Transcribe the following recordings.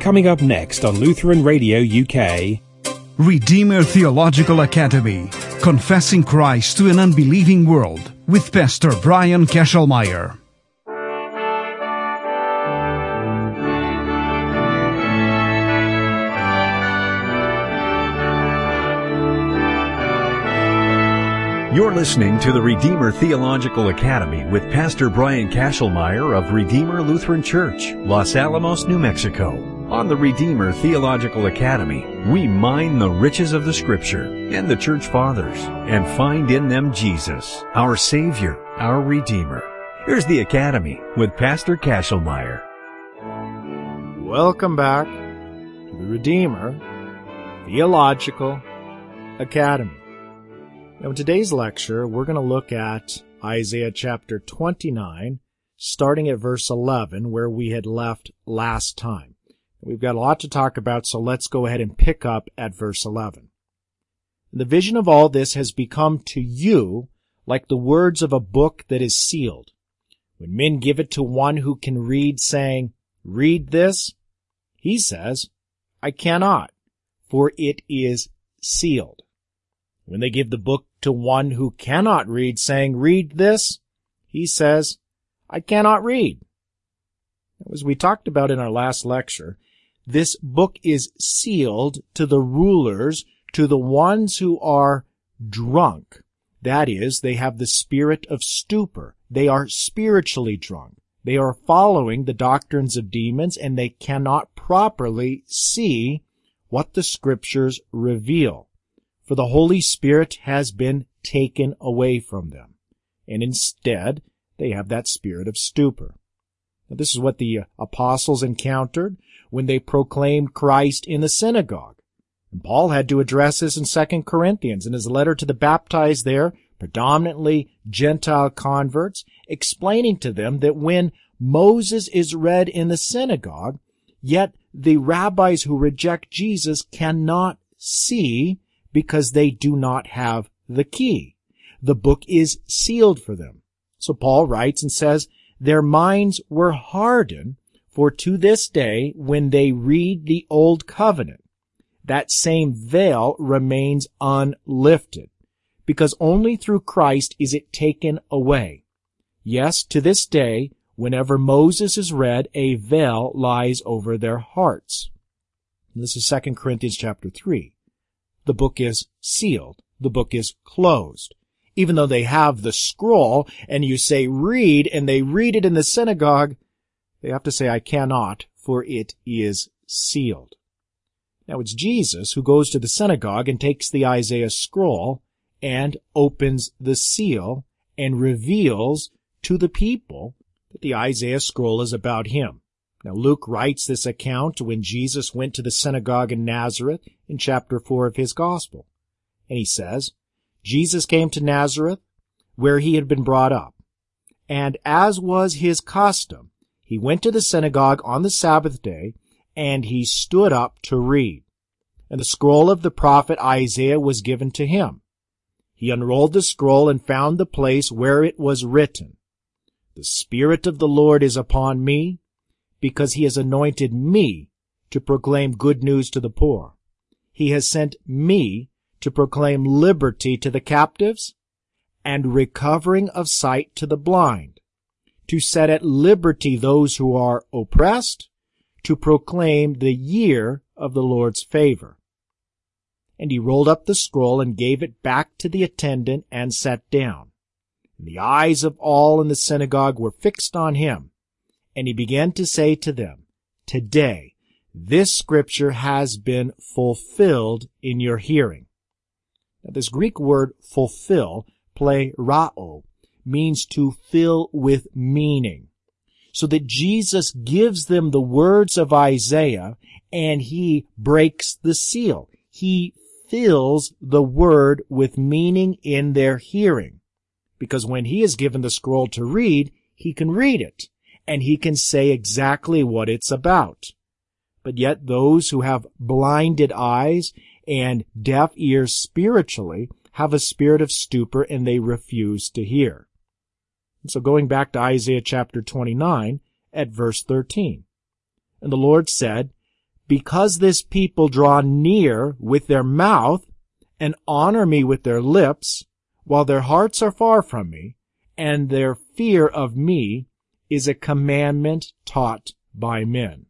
Coming up next on Lutheran Radio UK. Redeemer Theological Academy, Confessing Christ to an Unbelieving World, with Pastor Brian Kesselmeyer. You're listening to the Redeemer Theological Academy with Pastor Brian Kesselmeyer of Redeemer Lutheran Church, Los Alamos, New Mexico. On the Redeemer Theological Academy, we mine the riches of the Scripture and the Church Fathers and find in them Jesus, our Savior, our Redeemer. Here's the Academy with Pastor Kesselmeyer. Welcome back to the Redeemer Theological Academy. Now, in today's lecture, we're going to look at Isaiah chapter 29, starting at verse 11, where we had left last time. We've got a lot to talk about, so let's go ahead and pick up at verse 11. The vision of all this has become to you like the words of a book that is sealed. When men give it to one who can read, saying, "Read this," he says, "I cannot, for it is sealed." When they give the book to one who cannot read, saying, "Read this," he says, "I cannot read." As we talked about in our last lecture, this book is sealed to the rulers, to the ones who are drunk. That is, they have the spirit of stupor. They are spiritually drunk. They are following the doctrines of demons, and they cannot properly see what the Scriptures reveal. For the Holy Spirit has been taken away from them, and instead they have that spirit of stupor. Now, this is what the apostles encountered when they proclaimed Christ in the synagogue. And Paul had to address this in 2 Corinthians in his letter to the baptized there, predominantly Gentile converts, explaining to them that when Moses is read in the synagogue, yet the rabbis who reject Jesus cannot see because they do not have the key. The book is sealed for them. So Paul writes and says, "Their minds were hardened, for to this day, when they read the Old Covenant, that same veil remains unlifted, because only through Christ is it taken away. Yes, to this day, whenever Moses is read, a veil lies over their hearts." And this is 2 Corinthians chapter 3. The book is sealed. The book is closed. Even though they have the scroll, and you say, "Read," and they read it in the synagogue, they have to say, "I cannot, for it is sealed." Now, it's Jesus who goes to the synagogue and takes the Isaiah scroll and opens the seal and reveals to the people that the Isaiah scroll is about him. Now, Luke writes this account when Jesus went to the synagogue in Nazareth in chapter 4 of his gospel. And he says, Jesus came to Nazareth, where he had been brought up. And as was his custom, he went to the synagogue on the Sabbath day, and he stood up to read. And the scroll of the prophet Isaiah was given to him. He unrolled the scroll and found the place where it was written, "The Spirit of the Lord is upon me, because he has anointed me to proclaim good news to the poor. He has sent me to proclaim liberty to the captives and recovering of sight to the blind, to set at liberty those who are oppressed, to proclaim the year of the Lord's favor." And he rolled up the scroll and gave it back to the attendant and sat down. And the eyes of all in the synagogue were fixed on him. And he began to say to them, "Today, this scripture has been fulfilled in your hearing." Now, this Greek word fulfill, plerao, means to fill with meaning. So that Jesus gives them the words of Isaiah and he breaks the seal. He fills the word with meaning in their hearing. Because when he is given the scroll to read, he can read it. And he can say exactly what it's about. But yet those who have blinded eyes and deaf ears spiritually have a spirit of stupor and they refuse to hear. And so going back to Isaiah chapter 29 at verse 13. And the Lord said, because this people draw near with their mouth and honor me with their lips, while their hearts are far from me, and their fear of me is a commandment taught by men.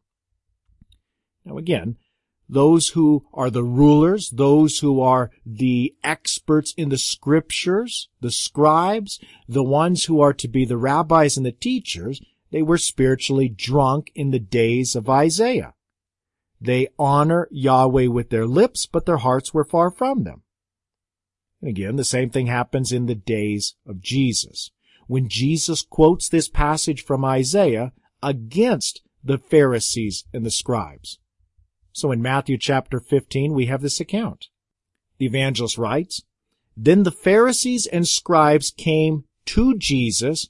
Now again, those who are the rulers, those who are the experts in the scriptures, the scribes, the ones who are to be the rabbis and the teachers, they were spiritually drunk in the days of Isaiah. They honor Yahweh with their lips, but their hearts were far from them. And again, the same thing happens in the days of Jesus, when Jesus quotes this passage from Isaiah against the Pharisees and the scribes. So in Matthew chapter 15, we have this account. The evangelist writes, "Then the Pharisees and scribes came to Jesus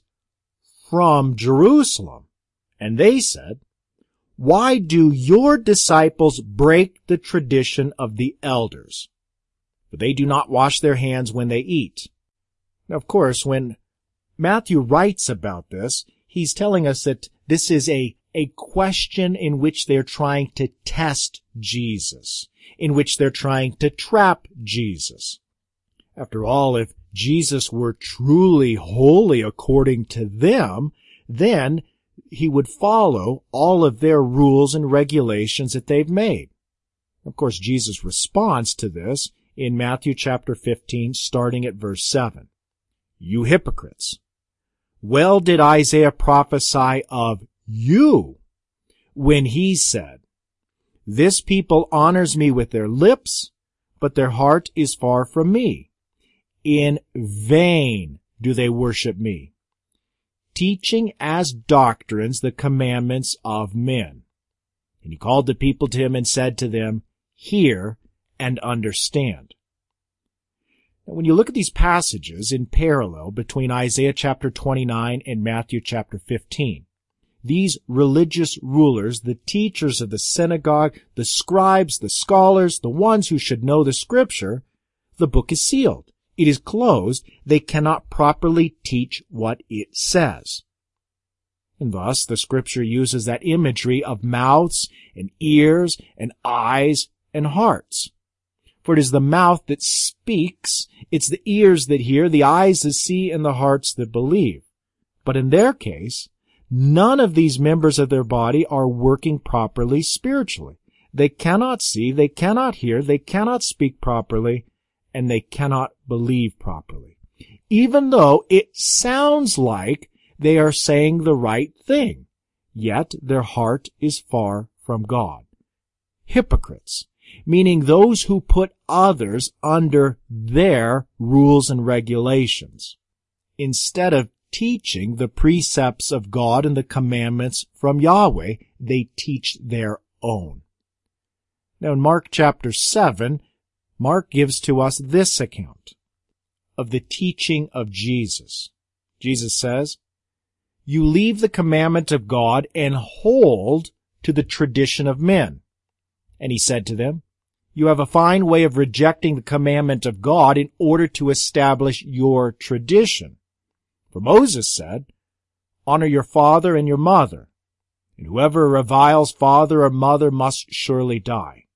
from Jerusalem, and they said, 'Why do your disciples break the tradition of the elders? For they do not wash their hands when they eat.'" Now, of course, when Matthew writes about this, he's telling us that this is a question in which they're trying to test Jesus, in which they're trying to trap Jesus. After all, if Jesus were truly holy according to them, then he would follow all of their rules and regulations that they've made. Of course, Jesus responds to this in Matthew chapter 15, starting at verse 7. "You hypocrites! Well did Isaiah prophesy of you when he said, 'This people honors me with their lips, but their heart is far from me. In vain do they worship me, teaching as doctrines the commandments of men.' And he called the people to him and said to them, 'Hear and understand.'" Now, when you look at these passages in parallel between Isaiah chapter 29 and Matthew chapter 15, these religious rulers, the teachers of the synagogue, the scribes, the scholars, the ones who should know the scripture, the book is sealed. It is closed. They cannot properly teach what it says. And thus, the scripture uses that imagery of mouths and ears and eyes and hearts. For it is the mouth that speaks, it's the ears that hear, the eyes that see, and the hearts that believe. But in their case, none of these members of their body are working properly spiritually. They cannot see, they cannot hear, they cannot speak properly, and they cannot believe properly. Even though it sounds like they are saying the right thing, yet their heart is far from God. Hypocrites, meaning those who put others under their rules and regulations, instead of teaching the precepts of God and the commandments from Yahweh, they teach their own. Now in Mark chapter 7, Mark gives to us this account of the teaching of Jesus. Jesus says, "You leave the commandment of God and hold to the tradition of men." And he said to them, "You have a fine way of rejecting the commandment of God in order to establish your tradition. For Moses said, 'Honor your father and your mother,' and whoever reviles father or mother must surely die.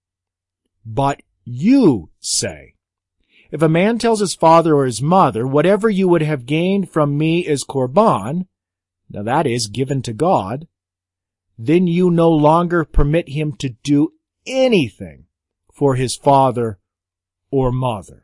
But you say, 'If a man tells his father or his mother, whatever you would have gained from me is korban,' now that is given to God, then you no longer permit him to do anything for his father or mother,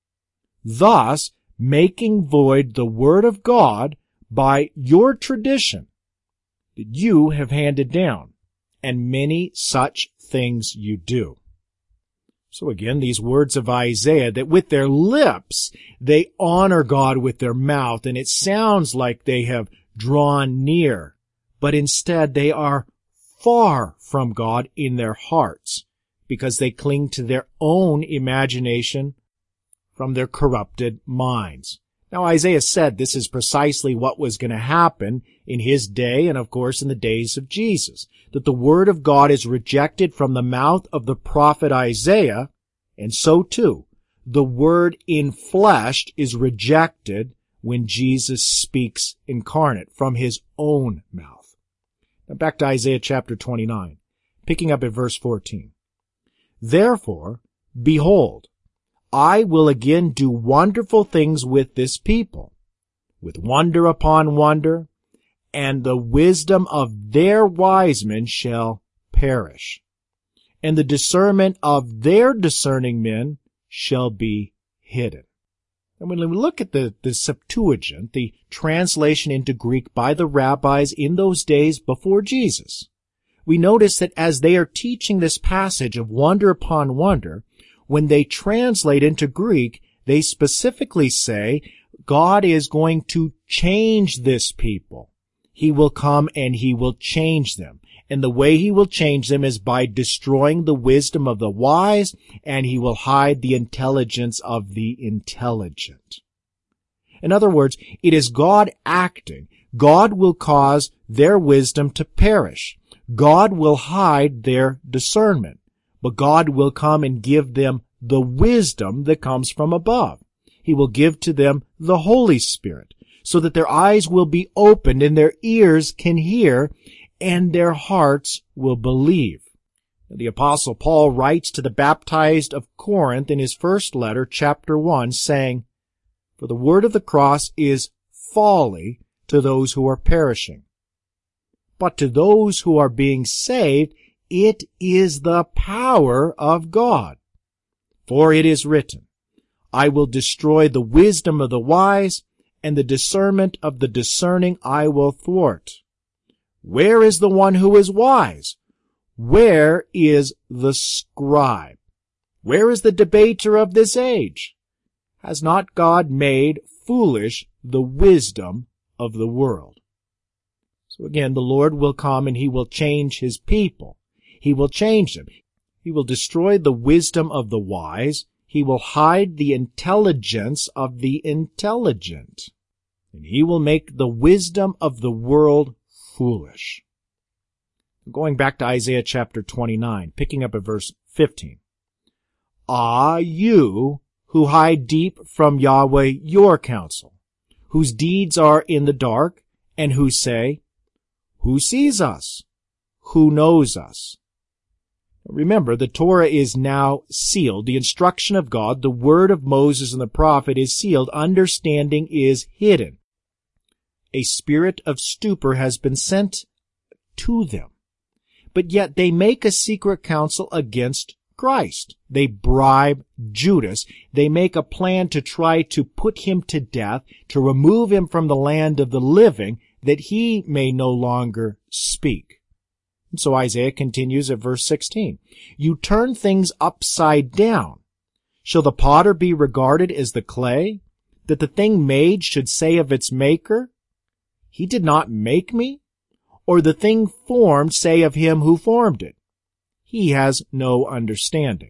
thus making void the word of God by your tradition that you have handed down, and many such things you do." So again, these words of Isaiah, that with their lips they honor God with their mouth, and it sounds like they have drawn near, but instead they are far from God in their hearts, because they cling to their own imagination from their corrupted minds. Now Isaiah said this is precisely what was going to happen in his day and of course in the days of Jesus, that the word of God is rejected from the mouth of the prophet Isaiah, and so too, the word in flesh is rejected when Jesus speaks incarnate from his own mouth. Now back to Isaiah chapter 29. Picking up at verse 14. Therefore, behold, I will again do wonderful things with this people, with wonder upon wonder, and the wisdom of their wise men shall perish, and the discernment of their discerning men shall be hidden. And when we look at the Septuagint, the translation into Greek by the rabbis in those days before Jesus, we notice that as they are teaching this passage of wonder upon wonder, when they translate into Greek, they specifically say, God is going to change this people. He will come and He will change them. And the way He will change them is by destroying the wisdom of the wise, and He will hide the intelligence of the intelligent. In other words, it is God acting. God will cause their wisdom to perish. God will hide their discernment. But God will come and give them the wisdom that comes from above. He will give to them the Holy Spirit, so that their eyes will be opened and their ears can hear, and their hearts will believe. The Apostle Paul writes to the baptized of Corinth in his first letter, chapter 1, saying, For the word of the cross is folly to those who are perishing. But to those who are being saved, it is the power of God. For it is written, I will destroy the wisdom of the wise, and the discernment of the discerning I will thwart. Where is the one who is wise? Where is the scribe? Where is the debater of this age? Has not God made foolish the wisdom of the world? So again, the Lord will come and He will change His people. He will change them. He will destroy the wisdom of the wise. He will hide the intelligence of the intelligent. And He will make the wisdom of the world foolish. Going back to Isaiah chapter 29, picking up at verse 15. Ah, you who hide deep from Yahweh your counsel, whose deeds are in the dark, and who say, Who sees us? Who knows us? Remember, the Torah is now sealed. The instruction of God, the word of Moses and the prophet is sealed. Understanding is hidden. A spirit of stupor has been sent to them. But yet they make a secret council against Christ. They bribe Judas. They make a plan to try to put Him to death, to remove Him from the land of the living, that He may no longer speak. And so Isaiah continues at verse 16. You turn things upside down. Shall the potter be regarded as the clay, that the thing made should say of its maker, He did not make me? Or the thing formed say of Him who formed it, He has no understanding.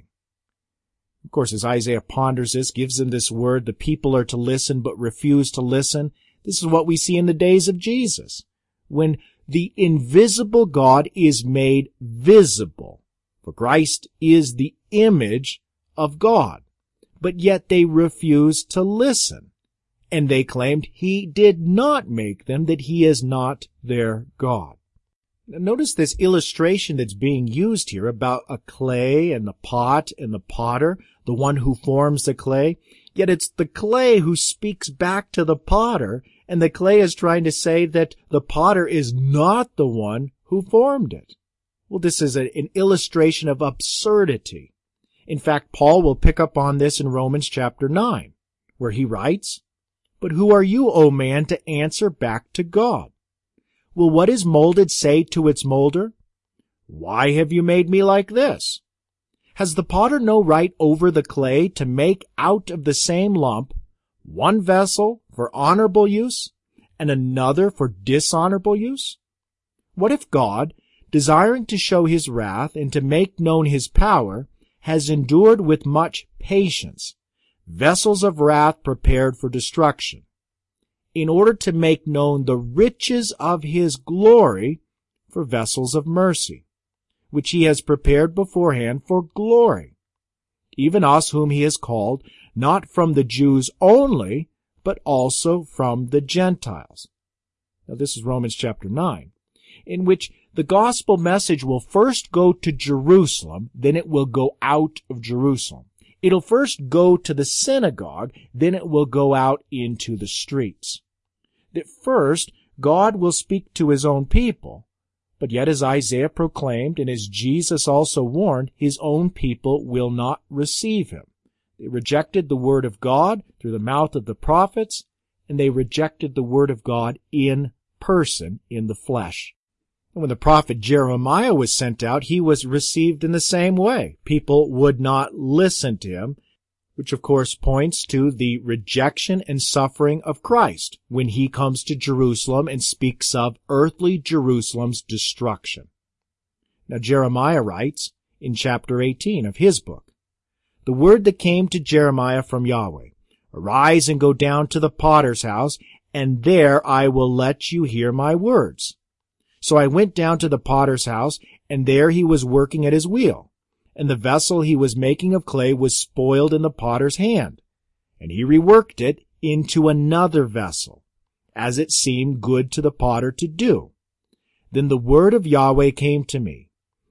Of course, as Isaiah ponders this, gives them this word, the people are to listen but refuse to listen. This is what we see in the days of Jesus, when the invisible God is made visible. For Christ is the image of God. But yet they refuse to listen. And they claimed He did not make them, that He is not their God. Now, notice this illustration that's being used here about a clay and the pot and the potter, the one who forms the clay. Yet it's the clay who speaks back to the potter, and the clay is trying to say that the potter is not the one who formed it. Well, this is an illustration of absurdity. In fact, Paul will pick up on this in Romans chapter 9, where he writes, But who are you, O man, to answer back to God? Will what is molded say to its molder, Why have you made me like this? Has the potter no right over the clay to make out of the same lump one vessel for honorable use and another for dishonorable use? What if God, desiring to show His wrath and to make known His power, has endured with much patience vessels of wrath prepared for destruction, in order to make known the riches of His glory for vessels of mercy, which He has prepared beforehand for glory, even us whom He has called, not from the Jews only, but also from the Gentiles. Now this is Romans chapter 9, in which The gospel message will first go to Jerusalem, then it will go out of Jerusalem. It'll first go to the synagogue, then it will go out into the streets. That first, God will speak to his own people, but yet as Isaiah proclaimed and as Jesus also warned, his own people will not receive him. They rejected the word of God through the mouth of the prophets, and they rejected the word of God in person, in the flesh. And when the prophet Jeremiah was sent out, he was received in the same way. People would not listen to him, which of course points to the rejection and suffering of Christ when he comes to Jerusalem and speaks of earthly Jerusalem's destruction. Now Jeremiah writes in chapter 18 of his book, "The word that came to Jeremiah from Yahweh, arise and go down to the potter's house, and there I will let you hear my words. So I went down to the potter's house, and there he was working at his wheel. And the vessel he was making of clay was spoiled in the potter's hand. And he reworked it into another vessel, as it seemed good to the potter to do. Then the word of Yahweh came to me,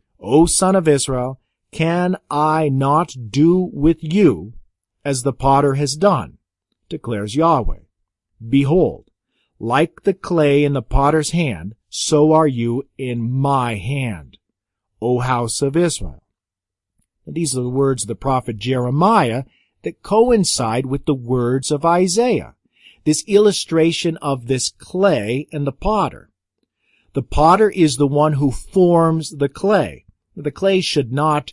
O son of Israel, can I not do with you as the potter has done, declares Yahweh. Behold, like the clay in the potter's hand, so are you in my hand, O house of Israel." Now, these are the words of the prophet Jeremiah that coincide with the words of Isaiah, this illustration of this clay and the potter. The potter is the one who forms the clay. The clay should not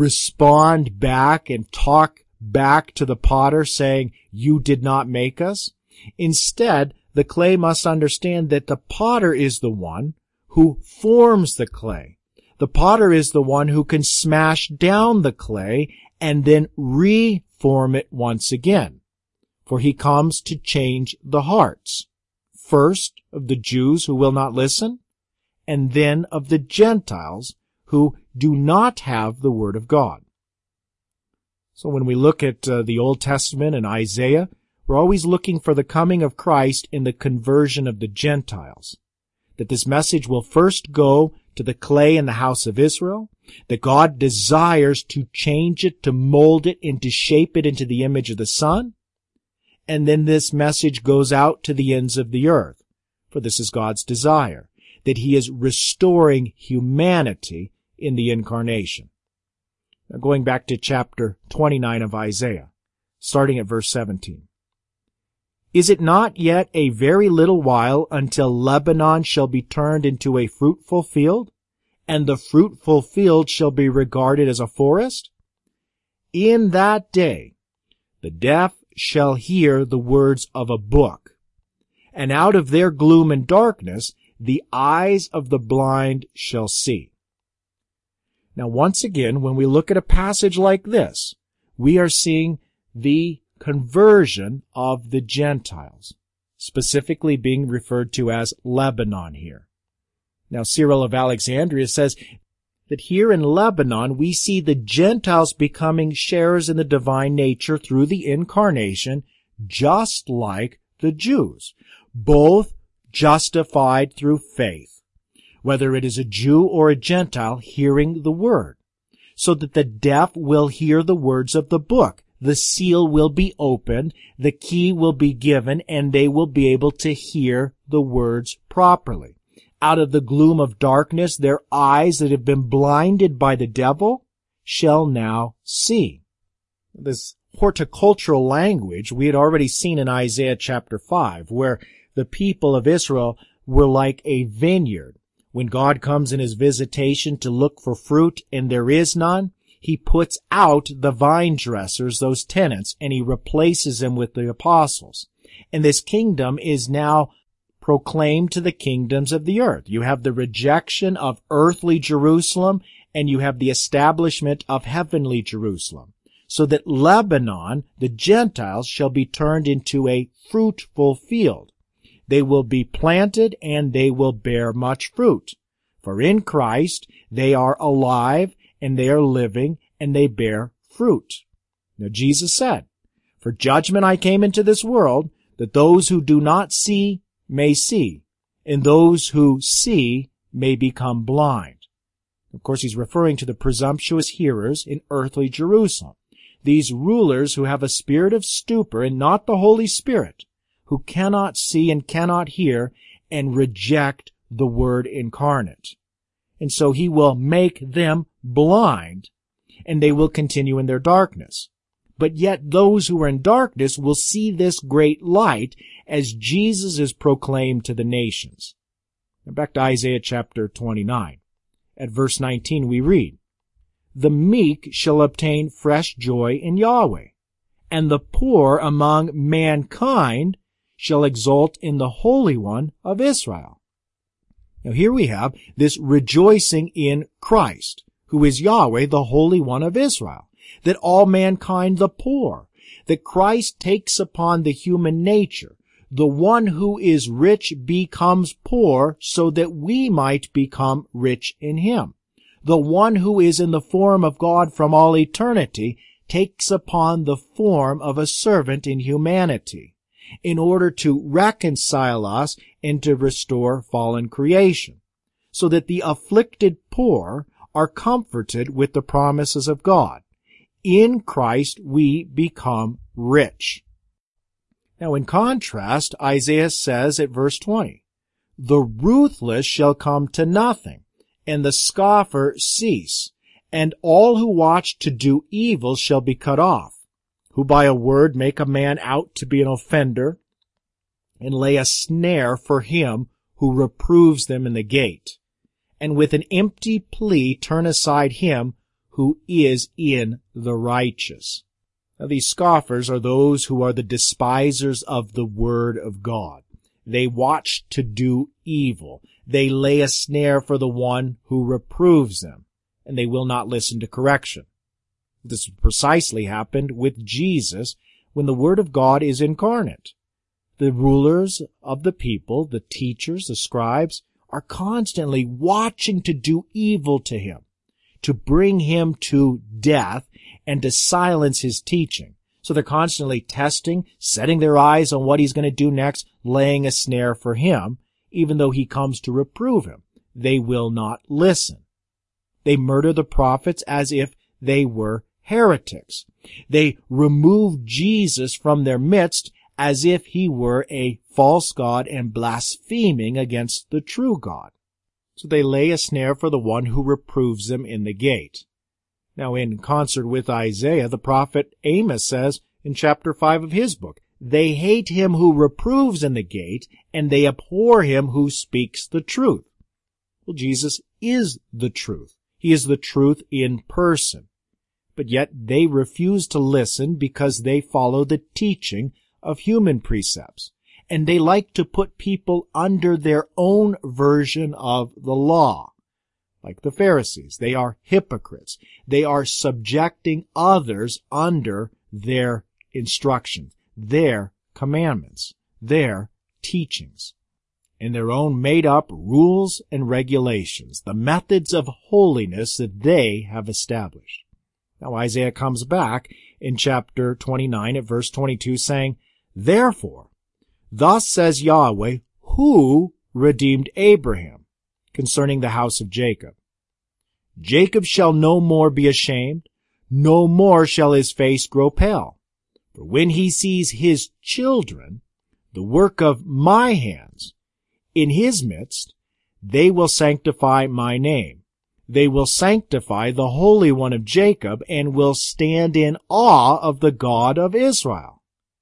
respond back and talk back to the potter saying, "You did not make us." Instead, the clay must understand that the potter is the one who forms the clay. The potter is the one who can smash down the clay and then reform it once again. For he comes to change the hearts, first of the Jews who will not listen, and then of the Gentiles who do not have the word of God. So when we look at the Old Testament and Isaiah, we're always looking for the coming of Christ in the conversion of the Gentiles. That this message will first go to the clay in the house of Israel, that God desires to change it, to mold it, and to shape it into the image of the Son, and then this message goes out to the ends of the earth. For this is God's desire, that he is restoring humanity in the incarnation. Now going back to chapter 29 of Isaiah, starting at verse 17. Is it not yet a very little while until Lebanon shall be turned into a fruitful field, and the fruitful field shall be regarded as a forest? In that day the deaf shall hear the words of a book, and out of their gloom and darkness the eyes of the blind shall see. Now once again, when we look at a passage like this, we are seeing the conversion of the Gentiles, specifically being referred to as Lebanon here. Now Cyril of Alexandria says that here in Lebanon we see the Gentiles becoming sharers in the divine nature through the incarnation, just like the Jews, both justified through faith, whether it is a Jew or a Gentile hearing the word, so that the deaf will hear the words of the book. The seal will be opened, the key will be given, and they will be able to hear the words properly. Out of the gloom of darkness, their eyes that have been blinded by the devil shall now see. This horticultural language we had already seen in Isaiah chapter 5, where the people of Israel were like a vineyard. When God comes in his visitation to look for fruit and there is none, he puts out the vine dressers, those tenants, and he replaces them with the apostles. And this kingdom is now proclaimed to the kingdoms of the earth. You have the rejection of earthly Jerusalem, and you have the establishment of heavenly Jerusalem. So that Lebanon, the Gentiles, shall be turned into a fruitful field. They will be planted, and they will bear much fruit. For in Christ they are alive, and they are living, and they bear fruit. Now Jesus said, "For judgment I came into this world, that those who do not see may see, and those who see may become blind. Of course, he's referring to the presumptuous hearers in earthly Jerusalem. These rulers who have a spirit of stupor and not the Holy Spirit, who cannot see and cannot hear and reject the Word incarnate. And so he will make them blind, and they will continue in their darkness. But yet those who are in darkness will see this great light as Jesus is proclaimed to the nations. Now back to Isaiah chapter 29. At verse 19 we read, "The meek shall obtain fresh joy in Yahweh, and the poor among mankind shall exult in the Holy One of Israel." Now here we have this rejoicing in Christ, who is Yahweh, the Holy One of Israel, that all mankind, the poor, that Christ takes upon the human nature. The one who is rich becomes poor so that we might become rich in him. The one who is in the form of God from all eternity takes upon the form of a servant in humanity in order to reconcile us and to restore fallen creation, so that the afflicted poor are comforted with the promises of God. In Christ we become rich. Now in contrast, Isaiah says at verse 20, "The ruthless shall come to nothing, and the scoffer cease, and all who watch to do evil shall be cut off, who by a word make a man out to be an offender, and lay a snare for him who reproves them in the gate, and with an empty plea turn aside him who is in the righteous." Now these scoffers are those who are the despisers of the word of God. They watch to do evil. They lay a snare for the one who reproves them, and they will not listen to correction. This precisely happened with Jesus when the word of God is incarnate. The rulers of the people, the teachers, the scribes, are constantly watching to do evil to him, to bring him to death and to silence his teaching. So they're constantly testing, setting their eyes on what he's going to do next, laying a snare for him, even though he comes to reprove him. They will not listen. They murder the prophets as if they were heretics. They remove Jesus from their midst as if he were a false god and blaspheming against the true God. So they lay a snare for the one who reproves them in the gate. Now, in concert with Isaiah, the prophet Amos says in chapter 5 of his book, "They hate him who reproves in the gate, and they abhor him who speaks the truth." Well, Jesus is the truth. He is the truth in person. But yet they refuse to listen because they follow the teaching of human precepts, and they like to put people under their own version of the law. Like the Pharisees, they are hypocrites. They are subjecting others under their instructions, their commandments, their teachings, and their own made-up rules and regulations, the methods of holiness that they have established. Now Isaiah comes back in chapter 29 at verse 22 saying, "Therefore, thus says Yahweh, who redeemed Abraham, concerning the house of Jacob. Jacob shall no more be ashamed, no more shall his face grow pale. For when he sees his children, the work of my hands, in his midst, they will sanctify my name. They will sanctify the Holy One of Jacob, and will stand in awe of the God of Israel.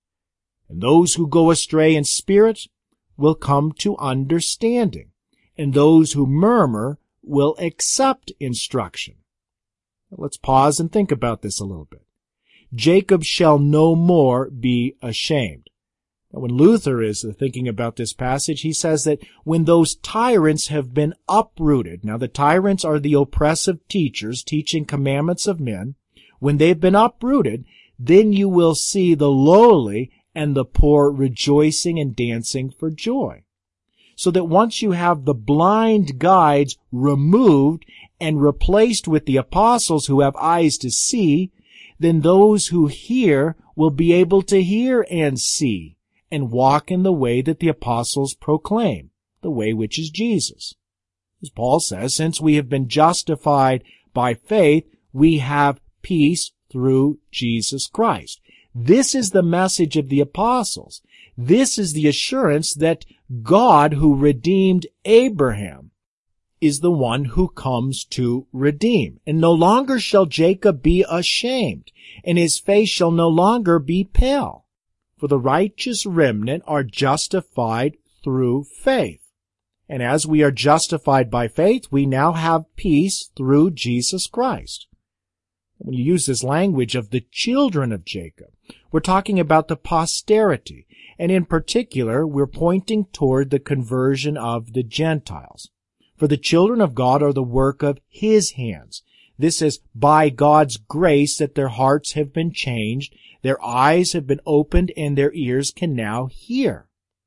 And those who go astray in spirit will come to understanding, and those who murmur will accept instruction." Let's pause and think about this a little bit. Jacob shall no more be ashamed. Now, when Luther is thinking about this passage, he says that when those tyrants have been uprooted, now the tyrants are the oppressive teachers teaching commandments of men, when they've been uprooted, then you will see the lowly and the poor rejoicing and dancing for joy. So that once you have the blind guides removed and replaced with the apostles who have eyes to see, then those who hear will be able to hear and see and walk in the way that the apostles proclaim, the way which is Jesus. As Paul says, since we have been justified by faith, we have peace through Jesus Christ. This is the message of the apostles. This is the assurance that God, who redeemed Abraham, is the one who comes to redeem. And no longer shall Jacob be ashamed, and his face shall no longer be pale. For the righteous remnant are justified through faith. And as we are justified by faith, we now have peace through Jesus Christ. When you use this language of the children of Jacob, we're talking about the posterity. And in particular, we're pointing toward the conversion of the Gentiles. For the children of God are the work of His hands. This is by God's grace that their hearts have been changed, their eyes have been opened, and their ears can now hear.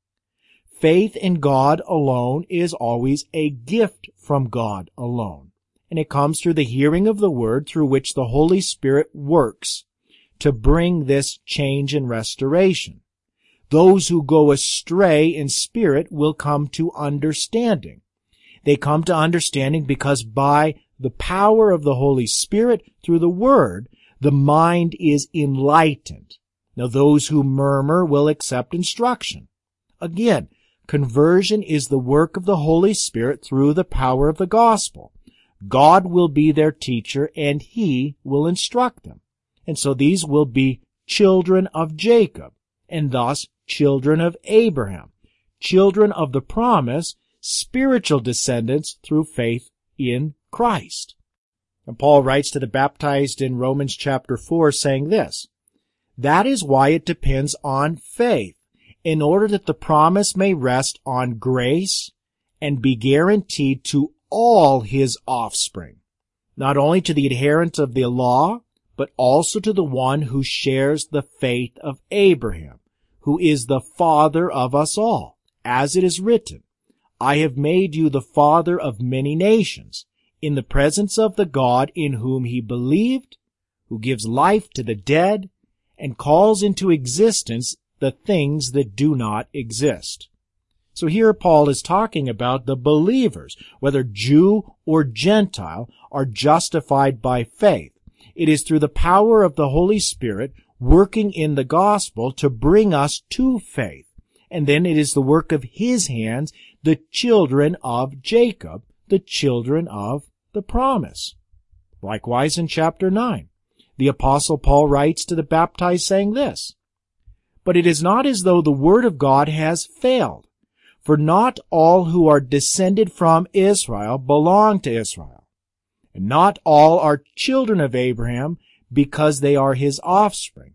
Faith in God alone is always a gift from God alone. And it comes through the hearing of the Word, through which the Holy Spirit works to bring this change and restoration. Those who go astray in spirit will come to understanding. They come to understanding because by the power of the Holy Spirit through the Word, the mind is enlightened. Now those who murmur will accept instruction. Again, conversion is the work of the Holy Spirit through the power of the gospel. God will be their teacher and He will instruct them. And so these will be children of Jacob, and thus children of Abraham, children of the promise, spiritual descendants through faith in Christ. And Paul writes to the baptized in Romans chapter 4 saying this, "That is why it depends on faith, in order that the promise may rest on grace and be guaranteed to all his offspring, not only to the adherents of the law, but also to the one who shares the faith of Abraham, who is the father of us all, as it is written, I have made you the father of many nations, in the presence of the God in whom he believed, who gives life to the dead, and calls into existence the things that do not exist." So here Paul is talking about the believers, whether Jew or Gentile, are justified by faith. It is through the power of the Holy Spirit working in the gospel to bring us to faith. And then it is the work of His hands, the children of Jacob, the children of the promise. Likewise in chapter 9, the Apostle Paul writes to the baptized saying this, "But it is not as though the word of God has failed. For not all who are descended from Israel belong to Israel, and not all are children of Abraham because they are his offspring.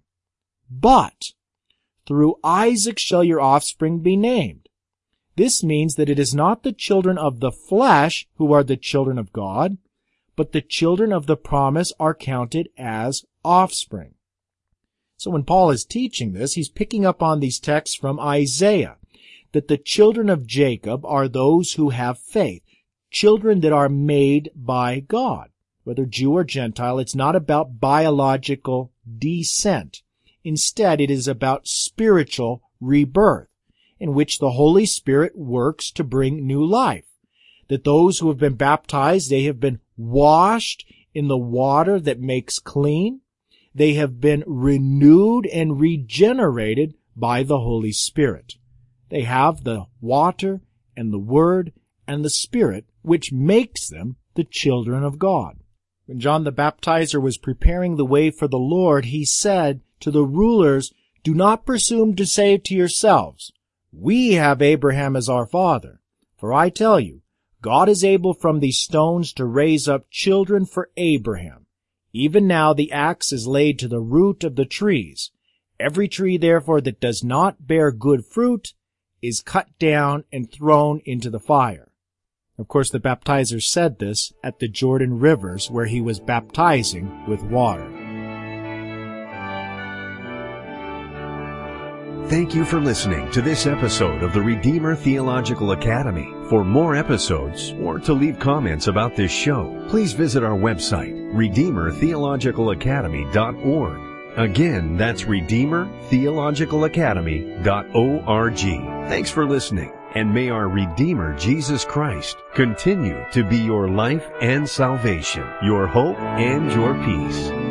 But through Isaac shall your offspring be named." This means that it is not the children of the flesh who are the children of God, but the children of the promise are counted as offspring. So when Paul is teaching this, he's picking up on these texts from Isaiah, that the children of Jacob are those who have faith, children that are made by God. Whether Jew or Gentile, it's not about biological descent. Instead, it is about spiritual rebirth, in which the Holy Spirit works to bring new life. That those who have been baptized, they have been washed in the water that makes clean. They have been renewed and regenerated by the Holy Spirit. They have the water and the Word and the Spirit, which makes them the children of God. When John the Baptizer was preparing the way for the Lord, he said to the rulers, "Do not presume to say to yourselves, 'We have Abraham as our father.' For I tell you, God is able from these stones to raise up children for Abraham. Even now the axe is laid to the root of the trees. Every tree, therefore, that does not bear good fruit is cut down and thrown into the fire." Of course, the baptizer said this at the Jordan rivers where he was baptizing with water. Thank you for listening to this episode of the Redeemer Theological Academy. For more episodes or to leave comments about this show, please visit our website, RedeemerTheologicalAcademy.org. Again, that's RedeemerTheologicalAcademy.org. Thanks for listening. And may our Redeemer, Jesus Christ, continue to be your life and salvation, your hope and your peace.